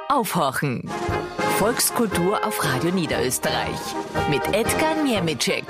Aufhorchen. Volkskultur auf Radio Niederösterreich. Mit Edgar Niemicek.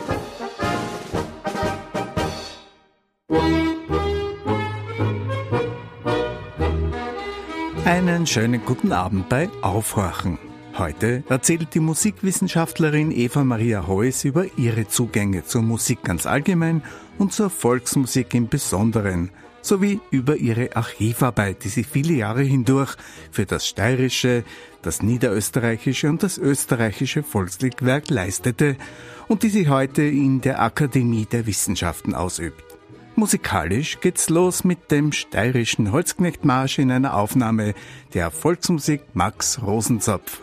Einen schönen guten Abend bei Aufhorchen. Heute erzählt die Musikwissenschaftlerin Eva Maria Heuss über ihre Zugänge zur Musik ganz allgemein und zur Volksmusik im Besonderen, sowie über ihre Archivarbeit, die sie viele Jahre hindurch für das steirische, das niederösterreichische und das österreichische Volksliedwerk leistete und die sie heute in der Akademie der Wissenschaften ausübt. Musikalisch geht's los mit dem steirischen Holzknechtmarsch in einer Aufnahme der Volksmusik Max Rosenzopf.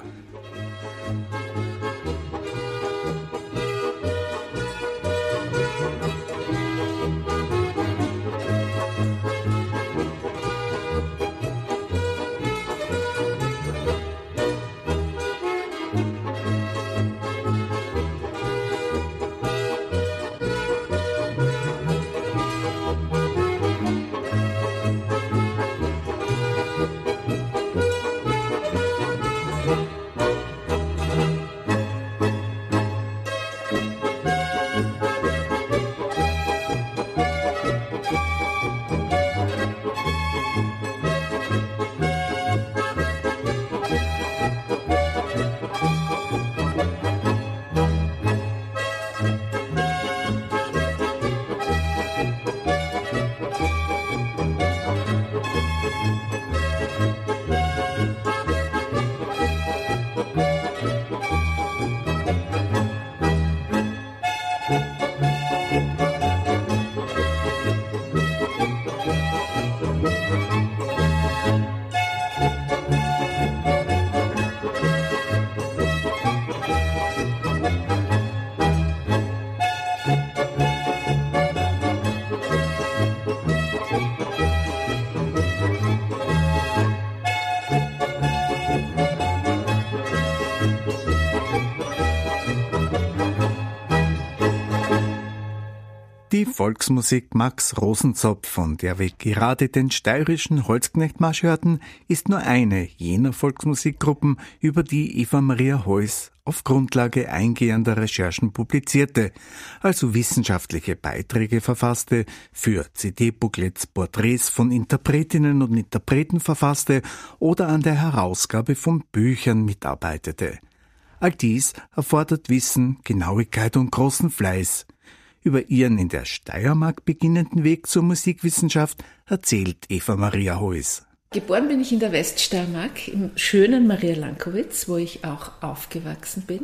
Die Volksmusik Max Rosenzopf, von der wir gerade den steirischen Holzknechtmarsch hörten, ist nur eine jener Volksmusikgruppen, über die Eva Maria Heuss auf Grundlage eingehender Recherchen publizierte, also wissenschaftliche Beiträge verfasste, für CD-Booklets Porträts von Interpretinnen und Interpreten verfasste oder an der Herausgabe von Büchern mitarbeitete. All dies erfordert Wissen, Genauigkeit und großen Fleiß. Über ihren in der Steiermark beginnenden Weg zur Musikwissenschaft erzählt Eva Maria Heuss. Geboren bin ich in der Weststeiermark, im schönen Maria Lankowitz, wo ich auch aufgewachsen bin.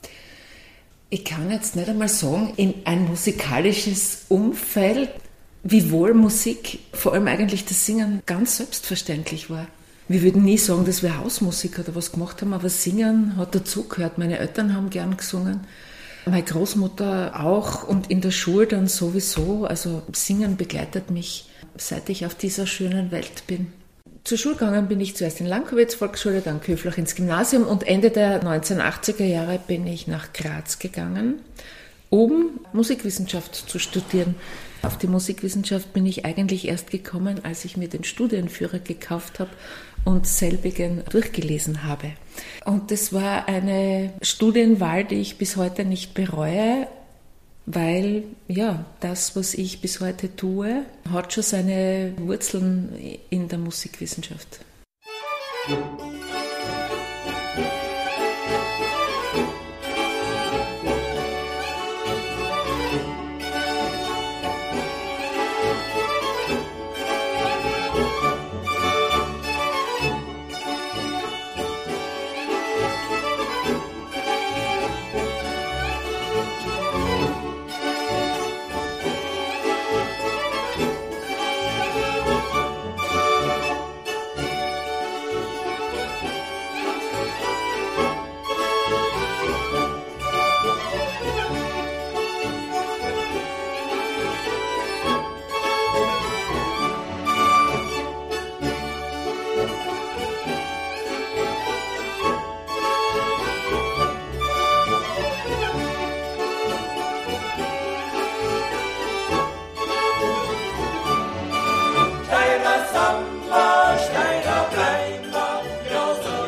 Ich kann jetzt nicht einmal sagen, in ein musikalisches Umfeld, wiewohl Musik, vor allem eigentlich das Singen, ganz selbstverständlich war. Wir würden nie sagen, dass wir Hausmusik oder was gemacht haben, aber Singen hat dazugehört. Meine Eltern haben gern gesungen. Meine Großmutter auch und in der Schule dann sowieso. Also Singen begleitet mich, seit ich auf dieser schönen Welt bin. Zur Schule gegangen bin ich zuerst in Lankowitz, Volksschule, dann Köflach ins Gymnasium und Ende der 1980er Jahre bin ich nach Graz gegangen, um Musikwissenschaft zu studieren. Auf die Musikwissenschaft bin ich eigentlich erst gekommen, als ich mir den Studienführer gekauft habe und selbigen durchgelesen habe. Und das war eine Studienwahl, die ich bis heute nicht bereue, weil ja, das, was ich bis heute tue, hat schon seine Wurzeln in der Musikwissenschaft. Steirer Samba, Steirer Bleimer, ja so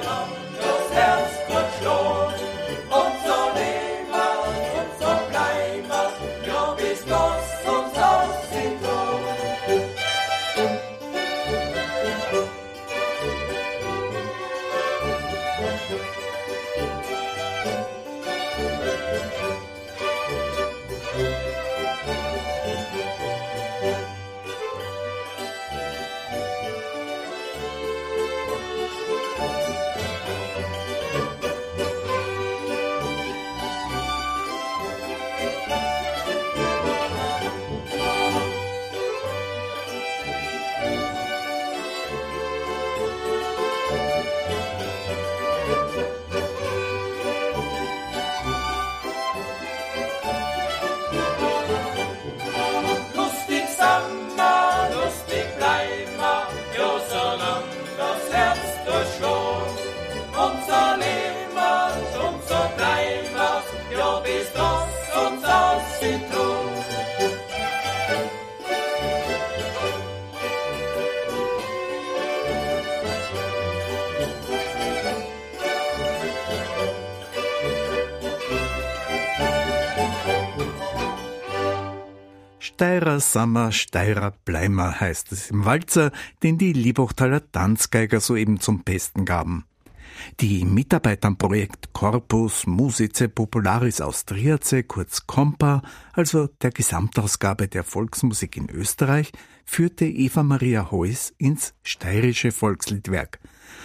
Steirer Sommer, Steirer Bleimer heißt es im Walzer, den die Liebhochtaler Tanzgeiger soeben zum Besten gaben. Die Mitarbeiter am Projekt Corpus Musicae Popularis Austriace, kurz COMPA, also der Gesamtausgabe der Volksmusik in Österreich, führte Eva Maria Heuss ins steirische Volksliedwerk.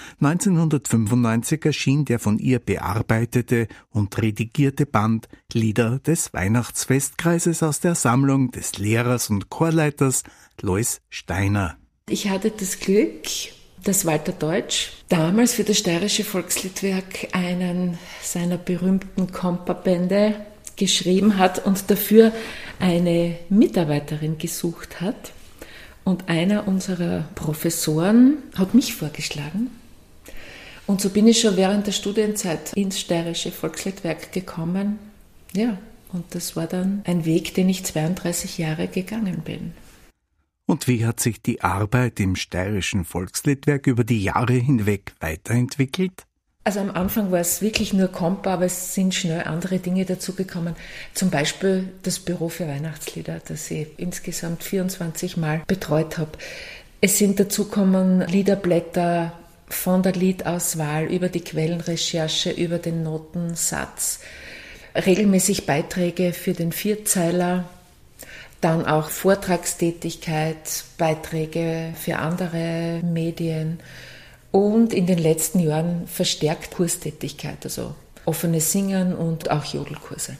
1995 erschien der von ihr bearbeitete und redigierte Band Lieder des Weihnachtsfestkreises aus der Sammlung des Lehrers und Chorleiters Lois Steiner. Ich hatte das Glück, dass Walter Deutsch damals für das steirische Volksliedwerk einen seiner berühmten Compa-Bände geschrieben hat und dafür eine Mitarbeiterin gesucht hat. Und einer unserer Professoren hat mich vorgeschlagen. Und so bin ich schon während der Studienzeit ins steirische Volksliedwerk gekommen. Ja, und das war dann ein Weg, den ich 32 Jahre gegangen bin. Und wie hat sich die Arbeit im steirischen Volksliedwerk über die Jahre hinweg weiterentwickelt? Also am Anfang war es wirklich nur Compa, aber es sind schnell andere Dinge dazugekommen. Zum Beispiel das Büro für Weihnachtslieder, das ich insgesamt 24 Mal betreut habe. Es sind dazugekommen Liederblätter von der Liedauswahl über die Quellenrecherche, über den Notensatz, regelmäßig Beiträge für den Vierzeiler, dann auch Vortragstätigkeit, Beiträge für andere Medien und in den letzten Jahren verstärkt Kurstätigkeit, also offenes Singen und auch Jodelkurse.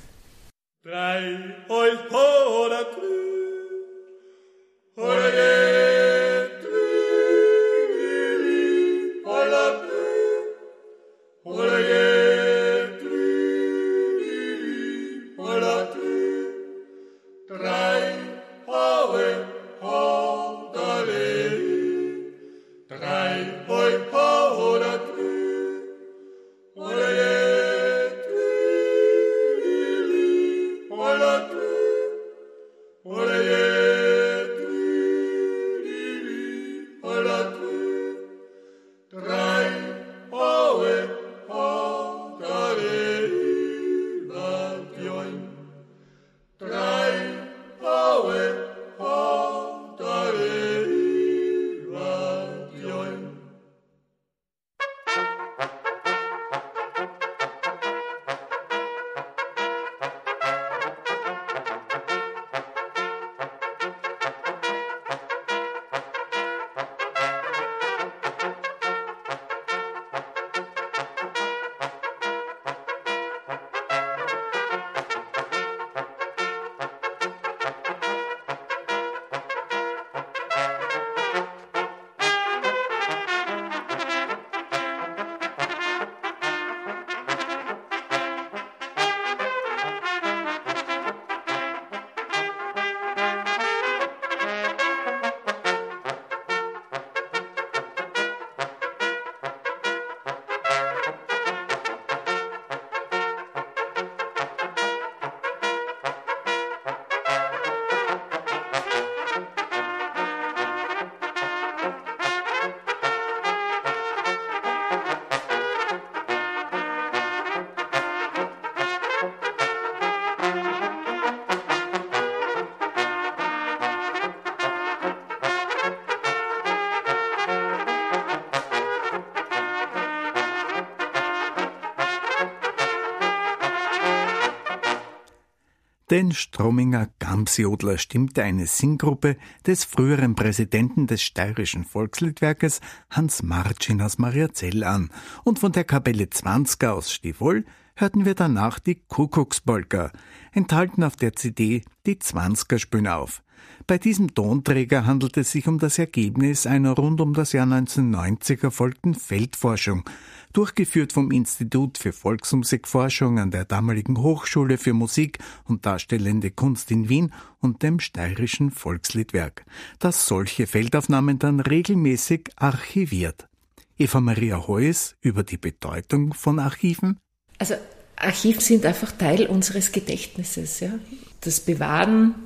Den Strominger Gamsjodler stimmte eine Singgruppe des früheren Präsidenten des steirischen Volksliedwerkes Hans Marcin aus Mariazell an und von der Kapelle Zwanzger aus Stivol hörten wir danach die Kuckuckspolka, enthalten auf der CD Die Zwanzger spülen auf. Bei diesem Tonträger handelt es sich um das Ergebnis einer rund um das Jahr 1990 erfolgten Feldforschung, durchgeführt vom Institut für Volksmusikforschung an der damaligen Hochschule für Musik und Darstellende Kunst in Wien und dem steirischen Volksliedwerk, das solche Feldaufnahmen dann regelmäßig archiviert. Eva Maria Heuss über die Bedeutung von Archiven? Also Archive sind einfach Teil unseres Gedächtnisses. Ja? Das Bewahren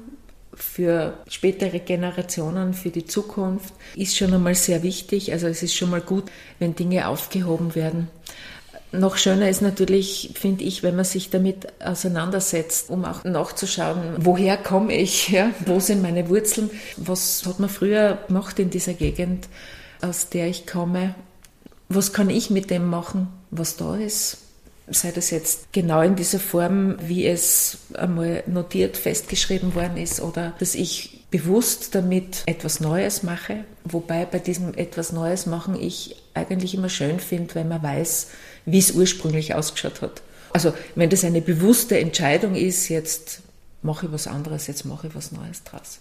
für spätere Generationen, für die Zukunft, ist schon einmal sehr wichtig. Also es ist schon mal gut, wenn Dinge aufgehoben werden. Noch schöner ist natürlich, finde ich, wenn man sich damit auseinandersetzt, um auch nachzuschauen, woher komme ich, ja? Wo sind meine Wurzeln, was hat man früher gemacht in dieser Gegend, aus der ich komme, was kann ich mit dem machen, was da ist, sei das jetzt genau in dieser Form, wie es einmal notiert, festgeschrieben worden ist, oder dass ich bewusst damit etwas Neues mache, wobei bei diesem etwas Neues machen ich eigentlich immer schön finde, wenn man weiß, wie es ursprünglich ausgeschaut hat. Also wenn das eine bewusste Entscheidung ist, jetzt mache ich was anderes, jetzt mache ich was Neues draus.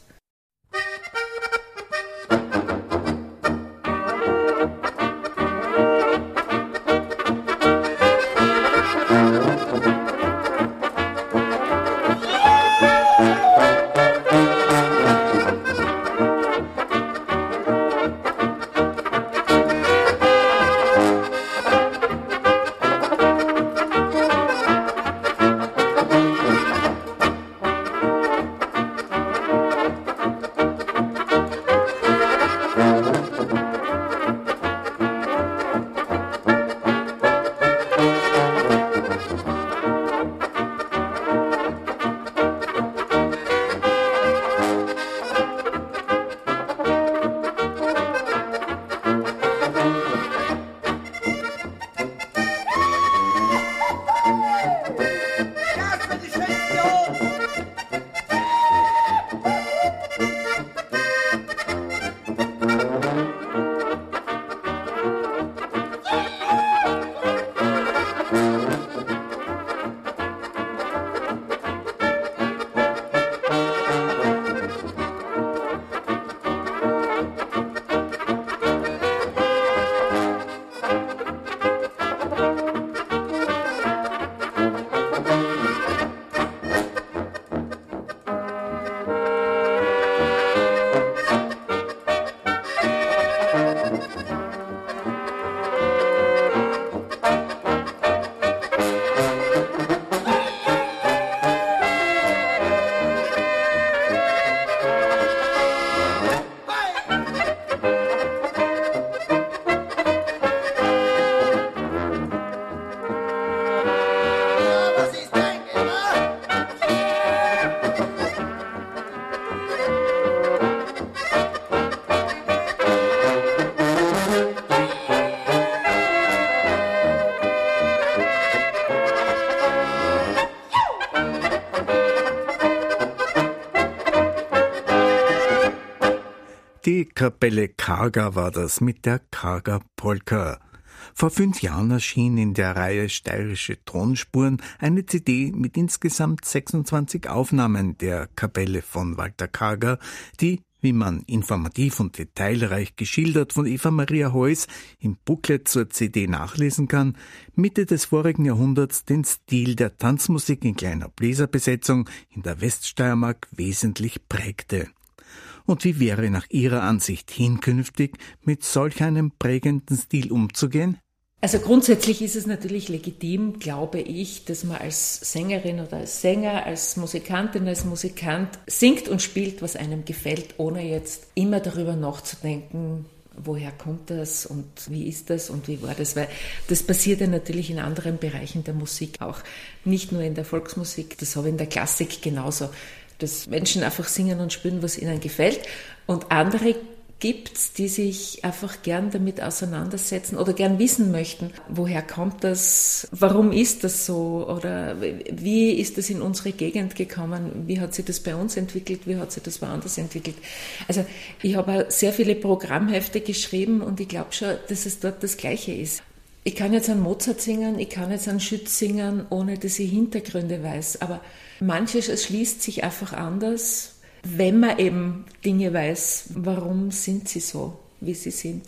Die Kapelle Karger war das mit der Karger Polka. Vor 5 Jahren erschien in der Reihe Steirische Tonspuren eine CD mit insgesamt 26 Aufnahmen der Kapelle von Walter Karger, die, wie man informativ und detailreich geschildert von Eva Maria Heuss im Booklet zur CD nachlesen kann, Mitte des vorigen Jahrhunderts den Stil der Tanzmusik in kleiner Bläserbesetzung in der Weststeiermark wesentlich prägte. Und wie wäre nach Ihrer Ansicht hinkünftig mit solch einem prägenden Stil umzugehen? Also grundsätzlich ist es natürlich legitim, glaube ich, dass man als Sängerin oder als Sänger, als Musikantin, als Musikant singt und spielt, was einem gefällt, ohne jetzt immer darüber nachzudenken, woher kommt das und wie ist das und wie war das, weil das passiert ja natürlich in anderen Bereichen der Musik auch, nicht nur in der Volksmusik, das habe ich in der Klassik genauso, dass Menschen einfach singen und spielen, was ihnen gefällt, und andere gibt's, die sich einfach gern damit auseinandersetzen oder gern wissen möchten, woher kommt das, warum ist das so oder wie ist das in unsere Gegend gekommen, wie hat sich das bei uns entwickelt, wie hat sich das woanders entwickelt. Also ich habe sehr viele Programmhefte geschrieben und ich glaube schon, dass es dort das Gleiche ist. Ich kann jetzt einen Mozart singen, ich kann jetzt einen Schütz singen, ohne dass ich Hintergründe weiß, aber manches erschließt sich einfach anders, wenn man eben Dinge weiß, warum sind sie so, wie sie sind.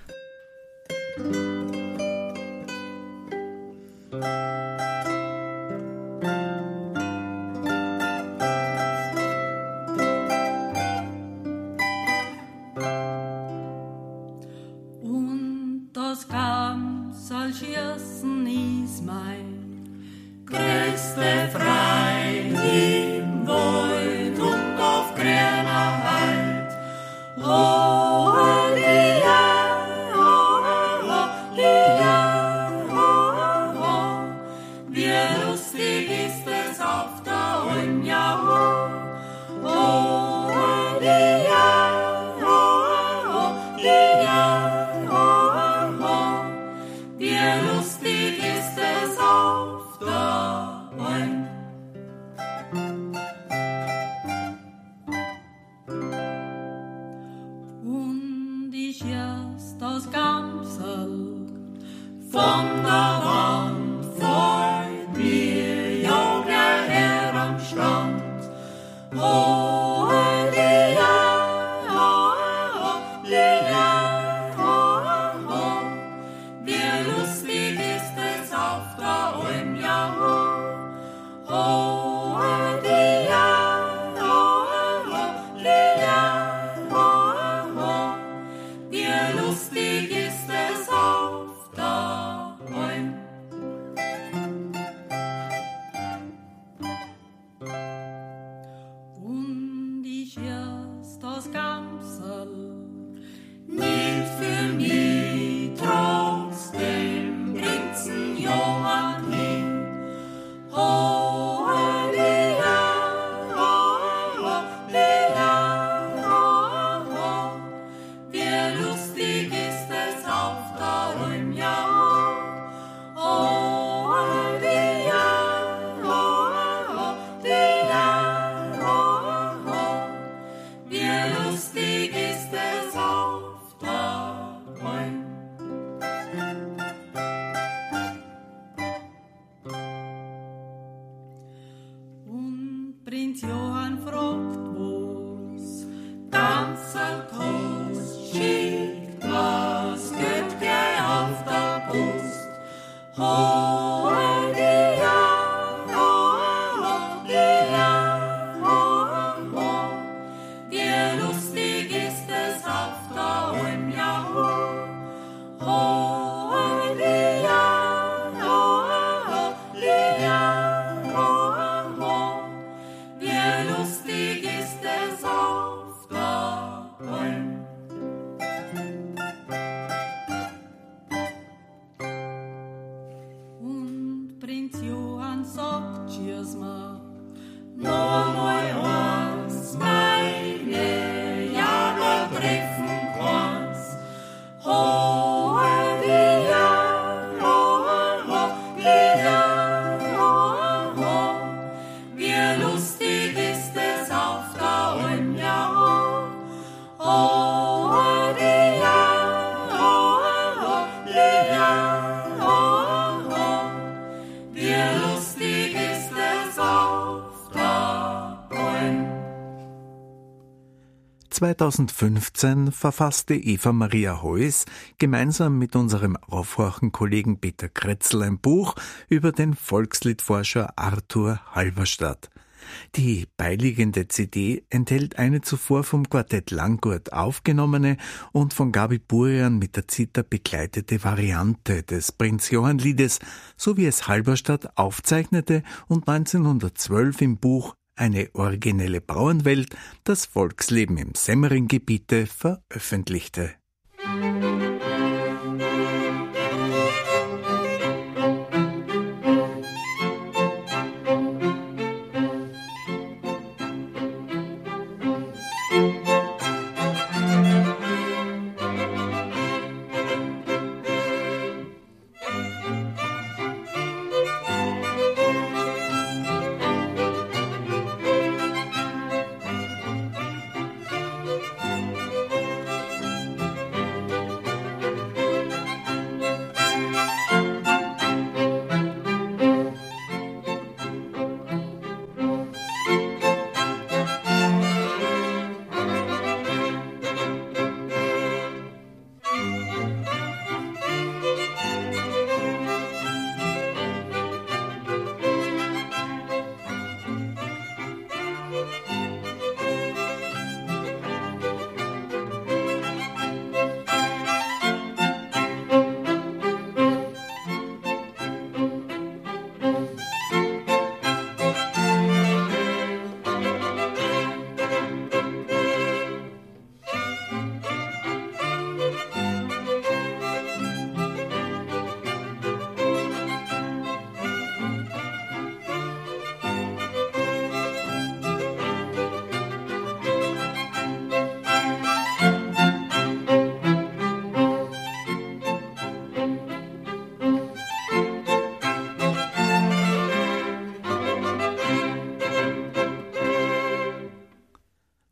Und das Gamsalschießen ist mein größte Freude im Wald und auf grüner Heid. Oh, Lia, oh, Lia, oh, wie lustig ist es auf der Alm. Und ich erst das Gamsel von der Wand freut mir ja gleich her am Strand. Wie lustig ist es auf der Alm, ja, wie lustig ist es auf der Alm. Und ich erst das Gamsel nicht für mich, trotzdem Prinzen Johann hin. Wie lustig ist es auf der Alm, ja, wie lustig ist es auf der Alm. Und Prinz Johann fragt, wo's Gamsel kost, schickt was geht gleich auf der Post. Wie lustig ist es auf der Alm, ja, wie lustig ist es auf der Alm. Und Prinz Johann sagt, tschüss mal, noch mal eins, meine Jahre treffen keins. Wie lustig ist es auf der Alm, ja, wie lustig ist es auf der Alm. 2015 verfasste Eva Maria Heuss gemeinsam mit unserem Aufwachen-Kollegen Peter Kretzl ein Buch über den Volksliedforscher Arthur Halberstadt. Die beiliegende CD enthält eine zuvor vom Quartett Langurt aufgenommene und von Gabi Burian mit der Zither begleitete Variante des Prinz-Johann-Liedes, so wie es Halberstadt aufzeichnete und 1912 im Buch Eine originelle Bauernwelt, das Volksleben im Semmering-Gebiete veröffentlichte.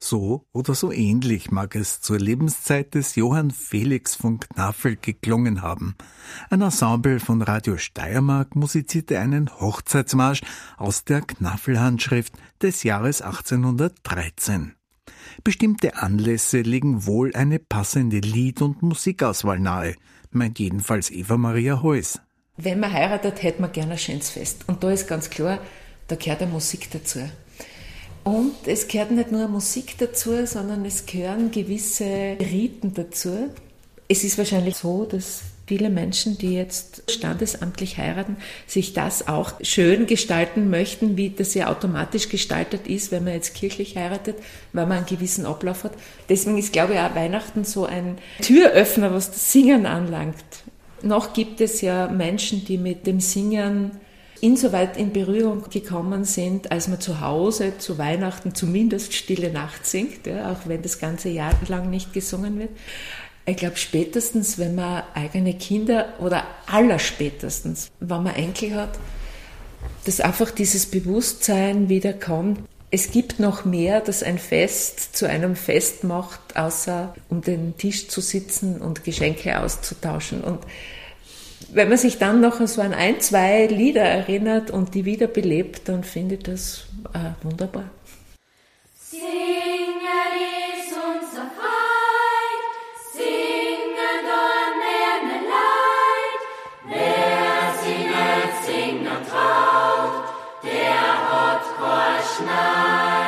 So oder so ähnlich mag es zur Lebenszeit des Johann Felix von Knaffel geklungen haben. Ein Ensemble von Radio Steiermark musizierte einen Hochzeitsmarsch aus der Knaffel-Handschrift des Jahres 1813. Bestimmte Anlässe legen wohl eine passende Lied- und Musikauswahl nahe, meint jedenfalls Eva Maria Heuss. Wenn man heiratet, hätte man gerne ein schönes Fest. Und da ist ganz klar, da gehört eine Musik dazu. Und es gehört nicht nur Musik dazu, sondern es gehören gewisse Riten dazu. Es ist wahrscheinlich so, dass viele Menschen, die jetzt standesamtlich heiraten, sich das auch schön gestalten möchten, wie das ja automatisch gestaltet ist, wenn man jetzt kirchlich heiratet, weil man einen gewissen Ablauf hat. Deswegen ist, glaube ich, auch Weihnachten so ein Türöffner, was das Singen anlangt. Noch gibt es ja Menschen, die mit dem Singen insoweit in Berührung gekommen sind, als man zu Hause zu Weihnachten zumindest Stille Nacht singt, ja, auch wenn das ganze Jahr lang nicht gesungen wird. Ich glaube, spätestens, wenn man eigene Kinder oder allerspätestens, wenn man Enkel hat, dass einfach dieses Bewusstsein wieder kommt. Es gibt noch mehr, das ein Fest zu einem Fest macht, außer um den Tisch zu sitzen und Geschenke auszutauschen. Und wenn man sich dann noch so an 1, 2 Lieder erinnert und die wiederbelebt, dann finde ich das wunderbar. Singen ist unser Freud, singen dort nehme Leid. Wer singet, singen traut, der hat kein Schneid.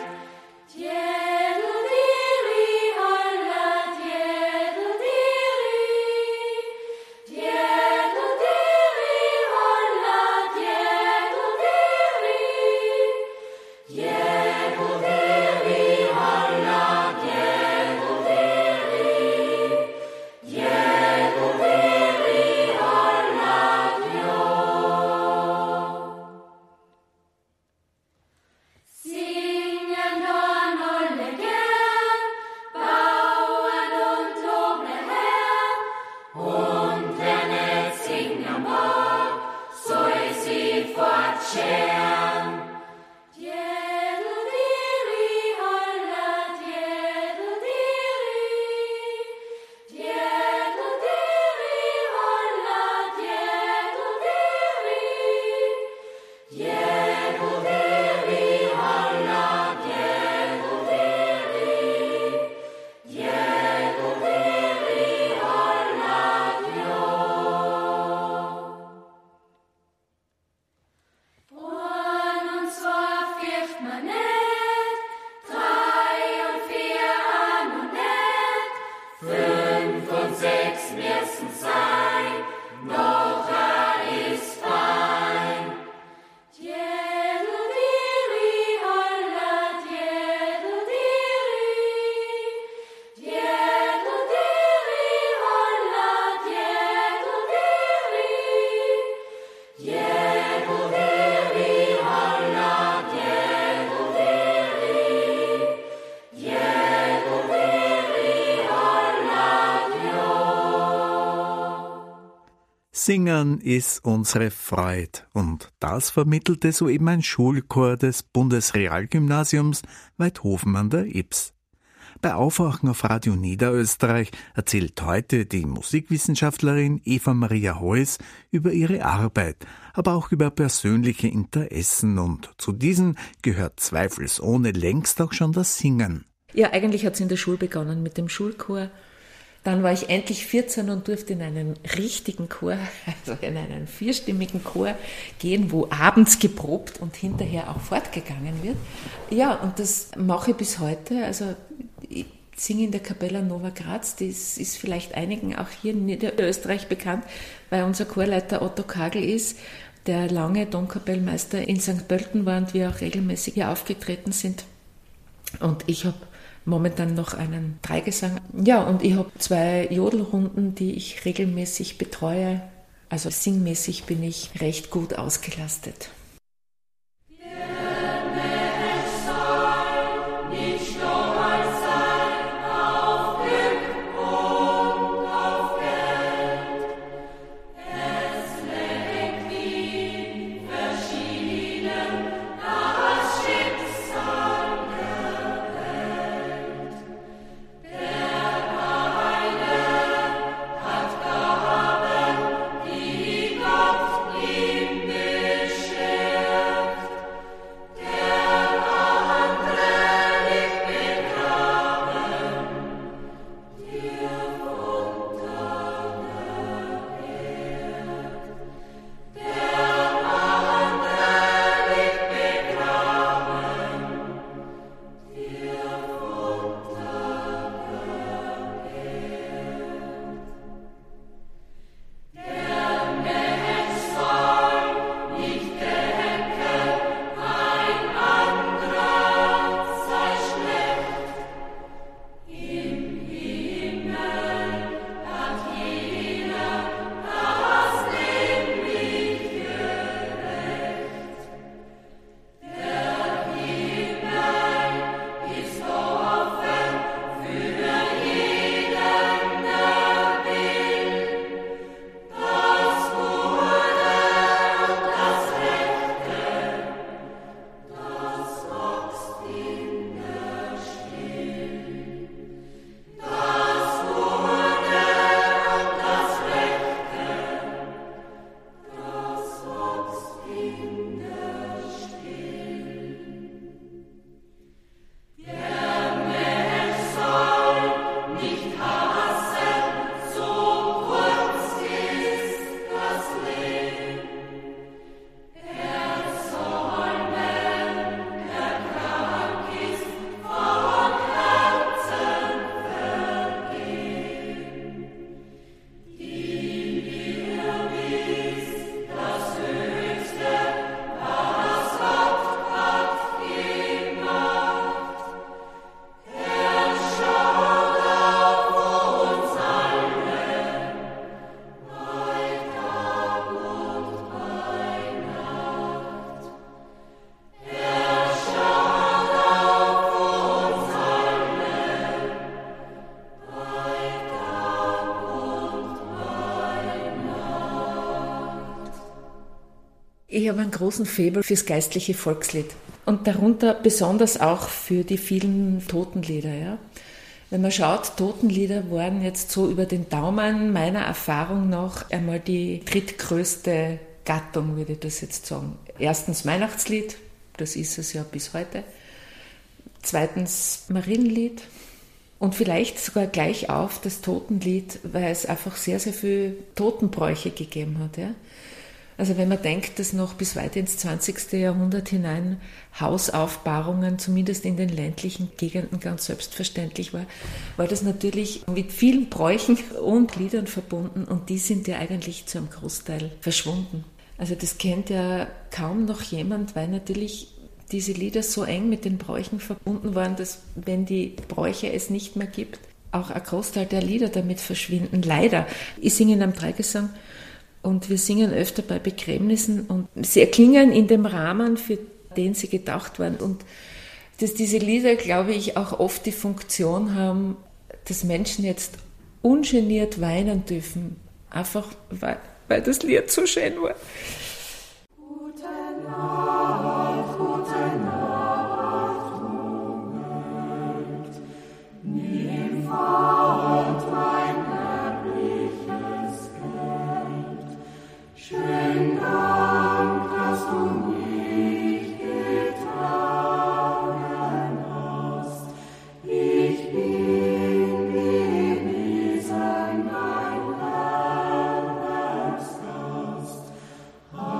Singen ist unsere Freude und das vermittelte soeben ein Schulchor des Bundesrealgymnasiums Weidhofen an der Ybbs. Bei Aufwachen auf Radio Niederösterreich erzählt heute die Musikwissenschaftlerin Eva Maria Heuss über ihre Arbeit, aber auch über persönliche Interessen und zu diesen gehört zweifelsohne längst auch schon das Singen. Ja, eigentlich hat es in der Schule begonnen mit dem Schulchor. Dann war ich endlich 14 und durfte in einen richtigen Chor, also in einen 4-stimmigen Chor gehen, wo abends geprobt und hinterher auch fortgegangen wird. Ja, und das mache ich bis heute. Also ich singe in der Capella Nova Graz, das ist vielleicht einigen auch hier in Niederösterreich bekannt, weil unser Chorleiter Otto Kagel ist, der lange Domkapellmeister in St. Pölten war und wir auch regelmäßig hier aufgetreten sind. Und ich habe momentan noch einen Dreigesang. Ja, und ich habe 2 Jodelrunden, die ich regelmäßig betreue. Also singmäßig bin ich recht gut ausgelastet. Ich habe einen großen Faible fürs geistliche Volkslied und darunter besonders auch für die vielen Totenlieder. Ja. Wenn man schaut, Totenlieder waren jetzt so über den Daumen meiner Erfahrung nach einmal die drittgrößte Gattung, würde ich das jetzt sagen. Erstens Weihnachtslied, das ist es ja bis heute. Zweitens Marienlied und vielleicht sogar gleich auf das Totenlied, weil es einfach sehr, sehr viele Totenbräuche gegeben hat. Ja. Also wenn man denkt, dass noch bis weit ins 20. Jahrhundert hinein Hausaufbahrungen, zumindest in den ländlichen Gegenden, ganz selbstverständlich war das natürlich mit vielen Bräuchen und Liedern verbunden und die sind ja eigentlich zu einem Großteil verschwunden. Also das kennt ja kaum noch jemand, weil natürlich diese Lieder so eng mit den Bräuchen verbunden waren, dass wenn die Bräuche es nicht mehr gibt, auch ein Großteil der Lieder damit verschwinden. Leider. Ich singe in einem Dreigesang. Und wir singen öfter bei Begräbnissen und sie erklingen in dem Rahmen, für den sie gedacht waren. Und dass diese Lieder, glaube ich, auch oft die Funktion haben, dass Menschen jetzt ungeniert weinen dürfen. Einfach, weil das Lied so schön war. Gute Nacht, Ruhmöcht. Nimm fort mein ehrliches Geld. Schön Dank, dass du mich getragen hast. Ich bin gewesen dein Herrgast.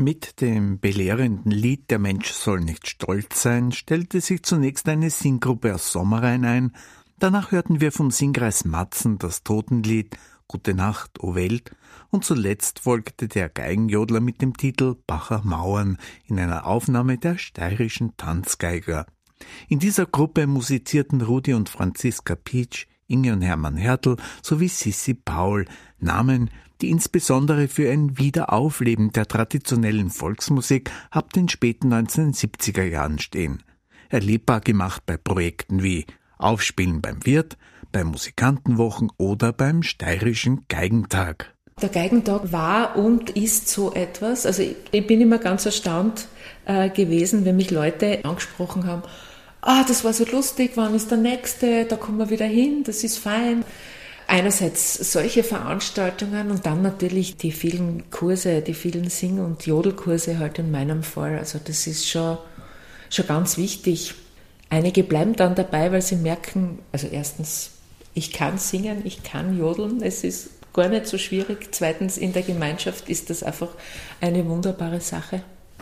Mit dem belehrenden Lied »Der Mensch soll nicht stolz sein« stellte sich zunächst eine Singgruppe aus Sommerein ein. Danach hörten wir vom Singkreis Matzen das Totenlied »Gute Nacht, o Welt« und zuletzt folgte der Geigenjodler mit dem Titel »Bacher Mauern« in einer Aufnahme der steirischen Tanzgeiger. In dieser Gruppe musizierten Rudi und Franziska Pietsch, Inge und Hermann Hertl sowie Sissi Paul, Namen, die insbesondere für ein Wiederaufleben der traditionellen Volksmusik ab den späten 1970er Jahren stehen. Erlebbar gemacht bei Projekten wie Aufspielen beim Wirt, bei Musikantenwochen oder beim steirischen Geigentag. Der Geigentag war und ist so etwas. Also ich bin immer ganz erstaunt gewesen, wenn mich Leute angesprochen haben, das war so lustig, wann ist der nächste, da kommen wir wieder hin, das ist fein. Einerseits solche Veranstaltungen und dann natürlich die vielen Kurse, die vielen Sing- und Jodelkurse halt in meinem Fall. Also das ist schon ganz wichtig. Einige bleiben dann dabei, weil sie merken, also erstens, ich kann singen, ich kann jodeln, es ist gar nicht so schwierig. Zweitens, in der Gemeinschaft ist das einfach eine wunderbare Sache.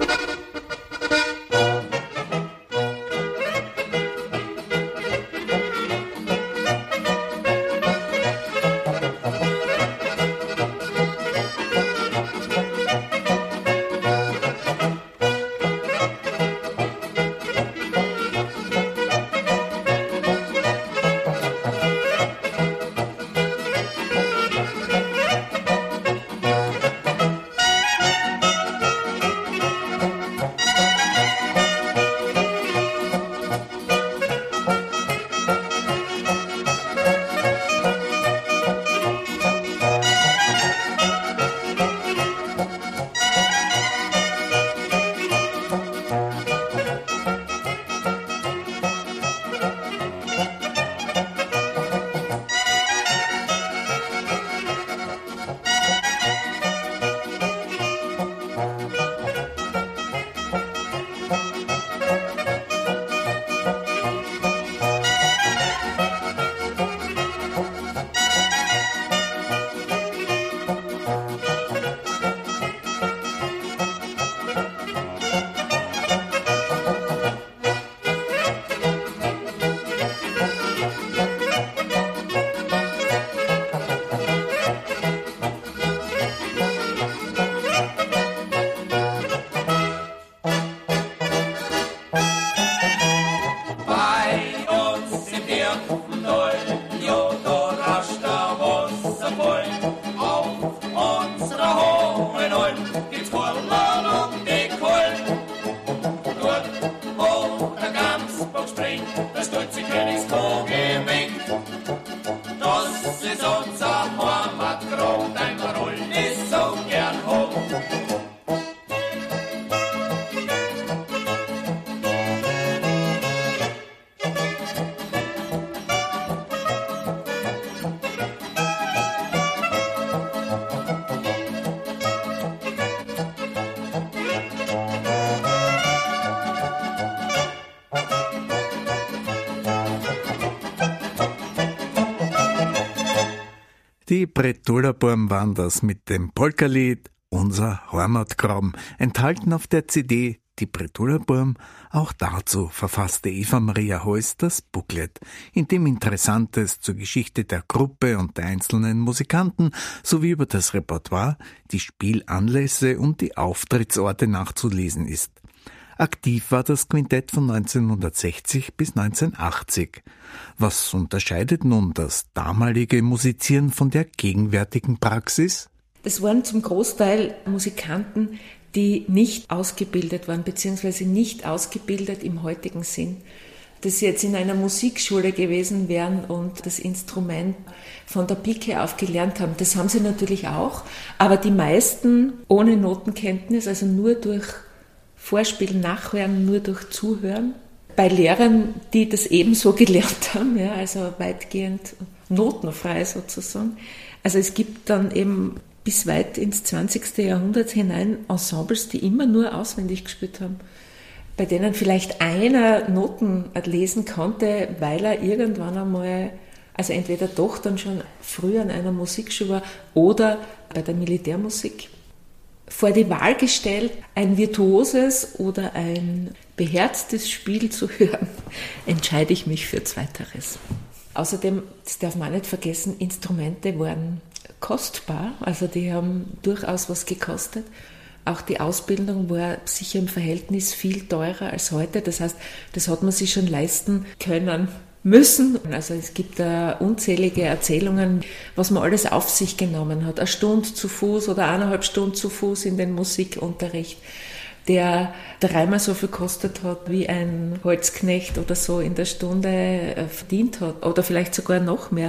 Die Bretulaburm waren das mit dem Polkalied »Unser Heimatgraben«, enthalten auf der CD »Die Bretulaburm«. Auch dazu verfasste Eva Maria Heuss das Booklet, in dem Interessantes zur Geschichte der Gruppe und der einzelnen Musikanten sowie über das Repertoire, die Spielanlässe und die Auftrittsorte nachzulesen ist. Aktiv war das Quintett von 1960 bis 1980. Was unterscheidet nun das damalige Musizieren von der gegenwärtigen Praxis? Das waren zum Großteil Musikanten, die nicht ausgebildet waren, beziehungsweise nicht ausgebildet im heutigen Sinn. Dass sie jetzt in einer Musikschule gewesen wären und das Instrument von der Pike auf gelernt haben, das haben sie natürlich auch, aber die meisten ohne Notenkenntnis, also nur durch Vorspielen, Nachhören, nur durch Zuhören. Bei Lehrern, die das ebenso gelernt haben, ja, also weitgehend notenfrei sozusagen. Also es gibt dann eben bis weit ins 20. Jahrhundert hinein Ensembles, die immer nur auswendig gespielt haben, bei denen vielleicht einer Noten lesen konnte, weil er irgendwann einmal, also entweder doch dann schon früher an einer Musikschule war oder bei der Militärmusik. vor die Wahl gestellt, ein virtuoses oder ein beherztes Spiel zu hören, entscheide ich mich für Zweiteres. Außerdem, das darf man nicht vergessen, Instrumente waren kostbar, also die haben durchaus was gekostet. Auch die Ausbildung war sicher im Verhältnis viel teurer als heute. Das heißt, das hat man sich schon leisten können müssen. Also es gibt unzählige Erzählungen, was man alles auf sich genommen hat. 1 Stunde zu Fuß oder 1,5 Stunden zu Fuß in den Musikunterricht, der 3-mal so viel gekostet hat, wie ein Holzknecht oder so in der Stunde verdient hat. Oder vielleicht sogar noch mehr.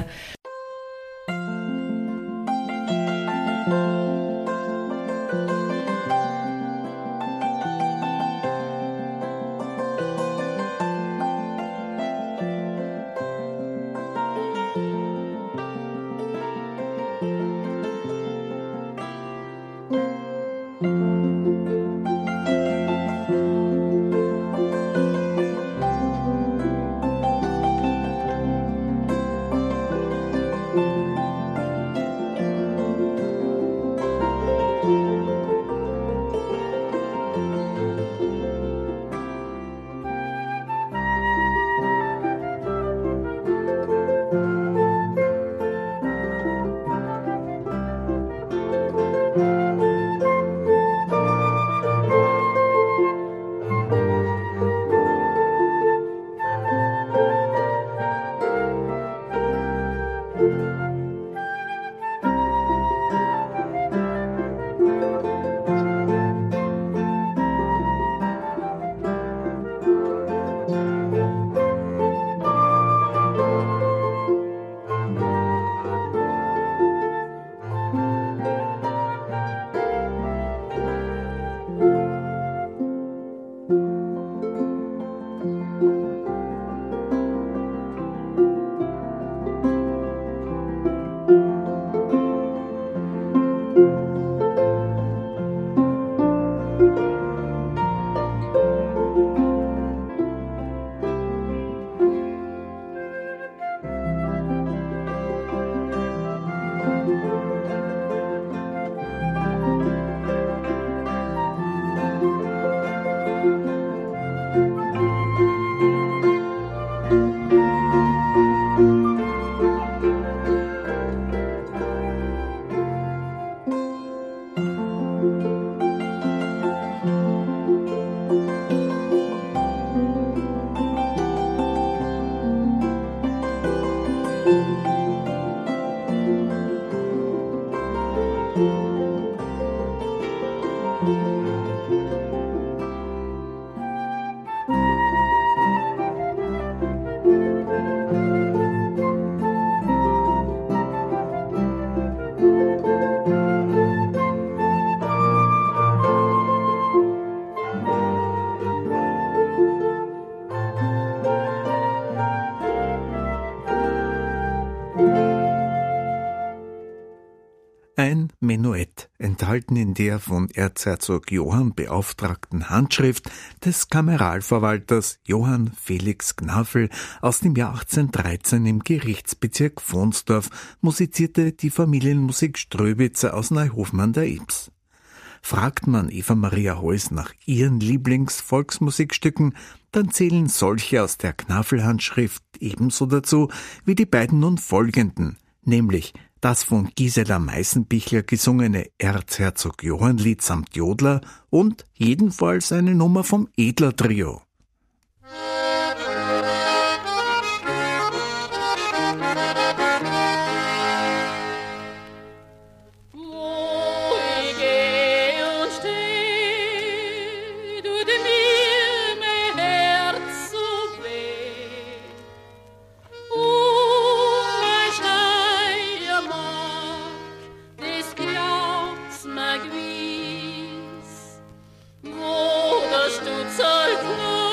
Ein Menuett, enthalten in der von Erzherzog Johann beauftragten Handschrift des Kameralverwalters Johann Felix Gnafl aus dem Jahr 1813 im Gerichtsbezirk Vonsdorf, musizierte die Familienmusik Ströbitzer aus Neuhofen an der Ybbs. Fragt man Eva Maria Heuss nach ihren Lieblingsvolksmusikstücken, dann zählen solche aus der Gnafl-Handschrift ebenso dazu wie die beiden nun folgenden, nämlich das von Gisela Meißenbichler gesungene Erzherzog Johann-Lied samt Jodler und jedenfalls eine Nummer vom Edler-Trio. Wo das du Zeug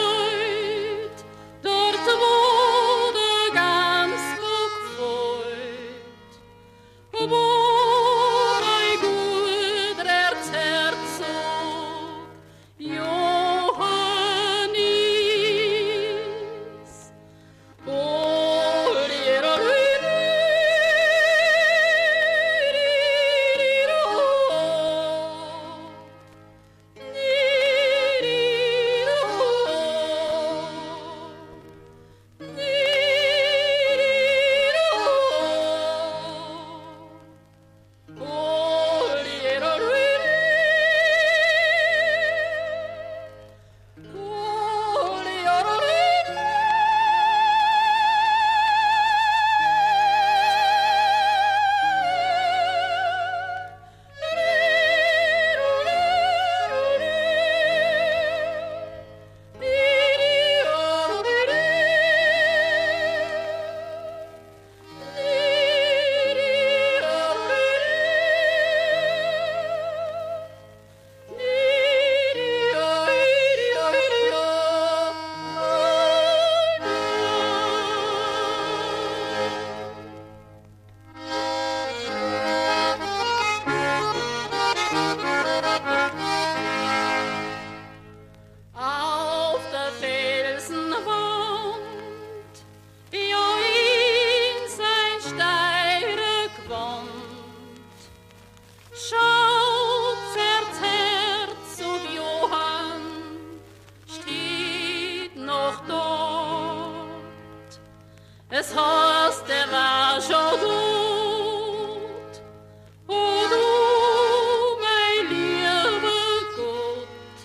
heißt, der war schon tot. Oh du, mein lieber Gott,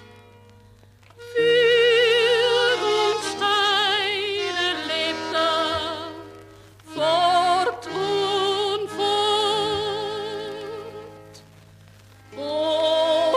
für uns Steine lebt fort und fort. Oh,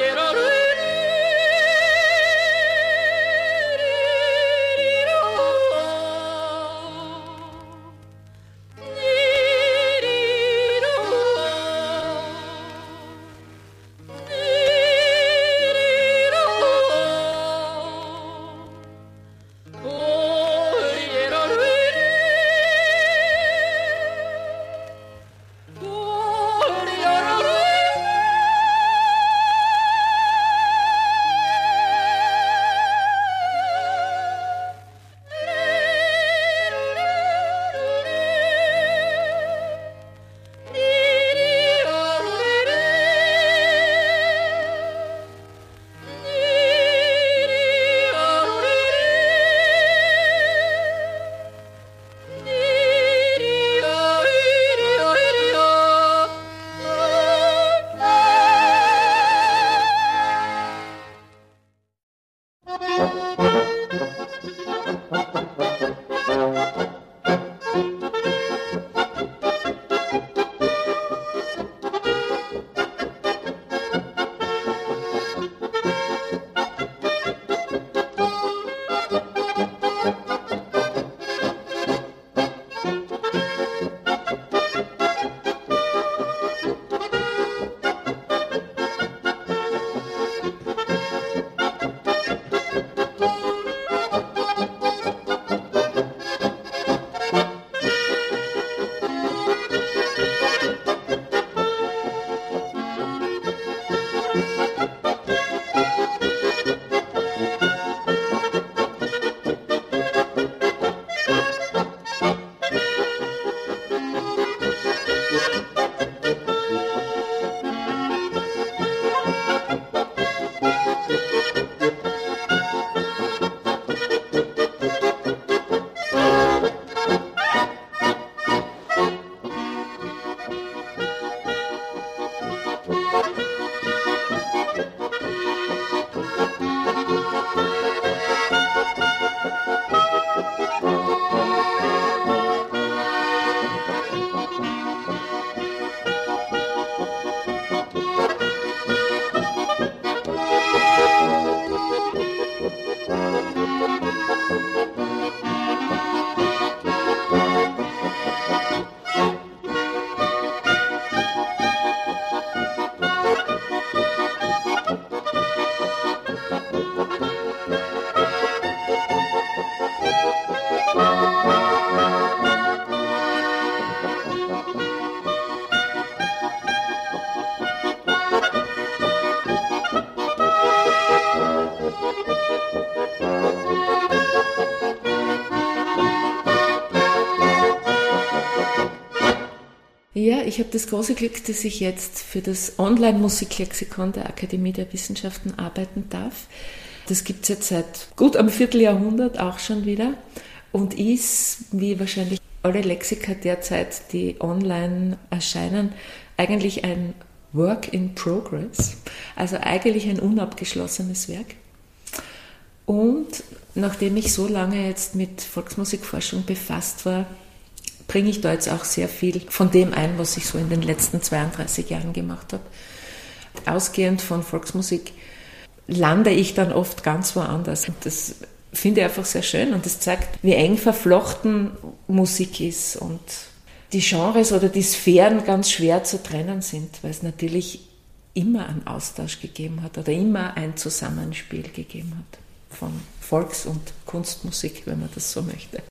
Ja, ich habe das große Glück, dass ich jetzt für das Online-Musiklexikon der Akademie der Wissenschaften arbeiten darf. Das gibt es jetzt seit gut einem Vierteljahrhundert auch schon wieder und ist, wie wahrscheinlich alle Lexika derzeit, die online erscheinen, eigentlich ein Work in Progress, also eigentlich ein unabgeschlossenes Werk. Und nachdem ich so lange jetzt mit Volksmusikforschung befasst war, bringe ich da jetzt auch sehr viel von dem ein, was ich so in den letzten 32 Jahren gemacht habe. Ausgehend von Volksmusik lande ich dann oft ganz woanders. Und das finde ich einfach sehr schön und das zeigt, wie eng verflochten Musik ist und die Genres oder die Sphären ganz schwer zu trennen sind, weil es natürlich immer einen Austausch gegeben hat oder immer ein Zusammenspiel gegeben hat von Volks- und Kunstmusik, wenn man das so möchte.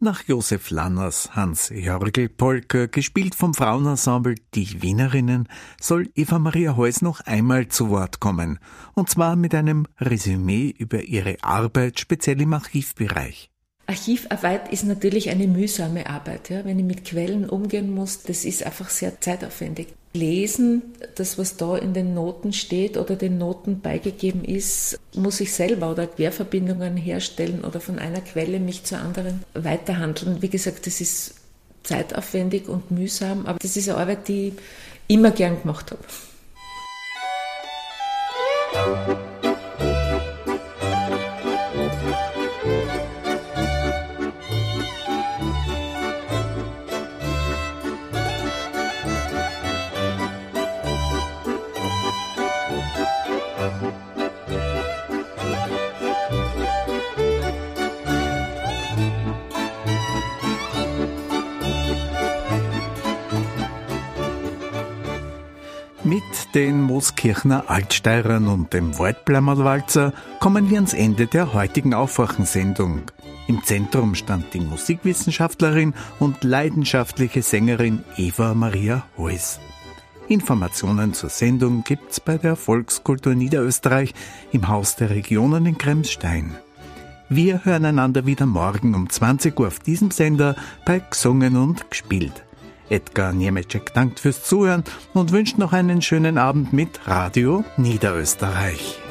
Nach Josef Lanners Hans-Jörgl-Polka, gespielt vom Frauenensemble Die Wienerinnen, soll Eva Maria Heuss noch einmal zu Wort kommen. Und zwar mit einem Resümee über ihre Arbeit, speziell im Archivbereich. Archivarbeit ist natürlich eine mühsame Arbeit. Ja? Wenn ich mit Quellen umgehen muss, das ist einfach sehr zeitaufwendig. Lesen, das was da in den Noten steht oder den Noten beigegeben ist, muss ich selber oder Querverbindungen herstellen oder von einer Quelle mich zur anderen weiterhandeln. Wie gesagt, das ist zeitaufwendig und mühsam, aber das ist eine Arbeit, die ich immer gern gemacht habe. Mit den Mooskirchner Altsteirern und dem Waldbleimerlwalzer kommen wir ans Ende der heutigen Aufwachensendung. Im Zentrum stand die Musikwissenschaftlerin und leidenschaftliche Sängerin Eva Maria Heuss. Informationen zur Sendung gibt's bei der Volkskultur Niederösterreich im Haus der Regionen in Kremsstein. Wir hören einander wieder morgen um 20 Uhr auf diesem Sender bei Gesungen und Gespielt. Edgar Niemeczek dankt fürs Zuhören und wünscht noch einen schönen Abend mit Radio Niederösterreich.